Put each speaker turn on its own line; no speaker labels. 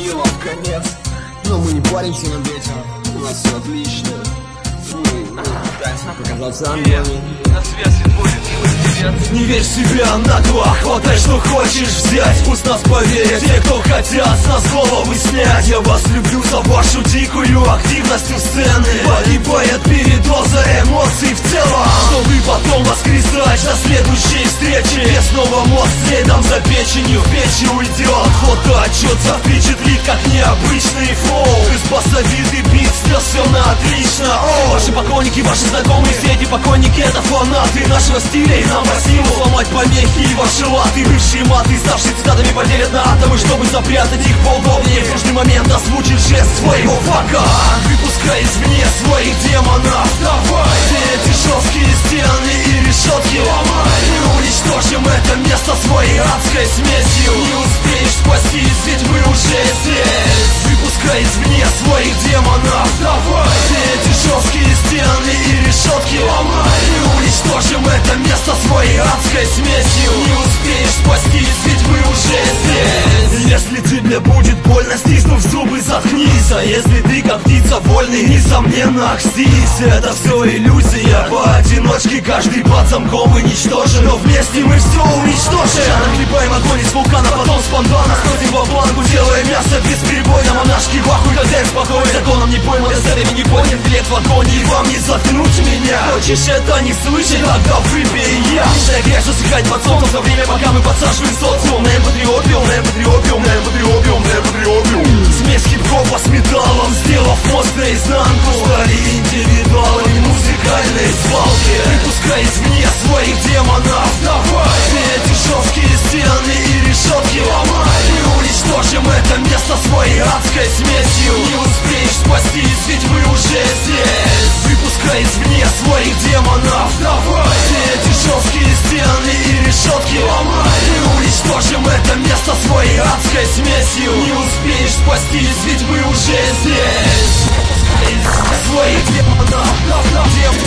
делам в конец. Но мы не паримся над этим, у нас все отлично. Мы пытаемся показаться ангелами.
На связи будет привет.
Не верь в себя нагло, хватай, что хочешь взять. Пусть нас поверят те, кто хотят с нас головы снять. Я вас люблю за вашу дикую активность у сцены. Погибает передоза эмоций в тело, чтобы потом воскресать на следующей встрече. И снова мозг следом за печенью в печи уйдет. Фотоотчет запечатлит, как необычный флоу. Из басовитый бит снес все на отлично. Ваши поклонники, ваши знакомые, все эти покойники — это фанаты нашего стиля. И нам по силу сломать помехи и ваши латы. Бывшие маты, ставшие цитатами, поделят на атомы, чтобы запрятать их поудобнее. В нужный момент озвучить жест своего фака. Выпускай извне своих демонов. Давай, все эти жесткие стены и решетки ломай. Мы уничтожим это место своей адской смесью. Не успеешь спастись, ведь мы уже здесь. Выпускай извне своих демонов. Давай, все эти жесткие стены и решетки ломай. Мы уничтожим это место своей адской смесью. Не успеешь спастись, ведь мы уже здесь. Если тебе будет больно, стиснув зубы, заткнись. А если ты как птица вольный, несомненно окстись. Это все иллюзия, поодиночке каждый под замком и ничтожен. Но вместе мы все уничтожим. Наклепаем огонь из вулкана, потом спонтанно сносим во флангу, делая мясо бесперебойно. Монашки в ахуе, хозяин спокоен, законом не пойман, с этими не понят. Билет в вагоне, и вам не заткнуть меня. Хочешь это не слышать, тогда выпей я. Мешай грех засыхать под солнцем за время, пока мы подсаживаем социум. На MP3 опиум, на MP3 опиум, на MP3 опиум, на MP3 опиум. Смесь хип-хопа с металлом, сделав мозг наизнанку. Стали индивидуалами музыкальной свалки. Выпускай извне своих демонов. Давай, все эти жесткие стены и решетки ломай. Мы уничтожим это место своей адской смесью. Не успеешь спастись, ведь мы уже здесь. Выпускай извне своих демонов. Давай, все эти жесткие стены и решетки ломай. Мы уничтожим это место своей адской смесью. Не успеешь спастись, ведь мы уже здесь. Выпускай извне своих демонов.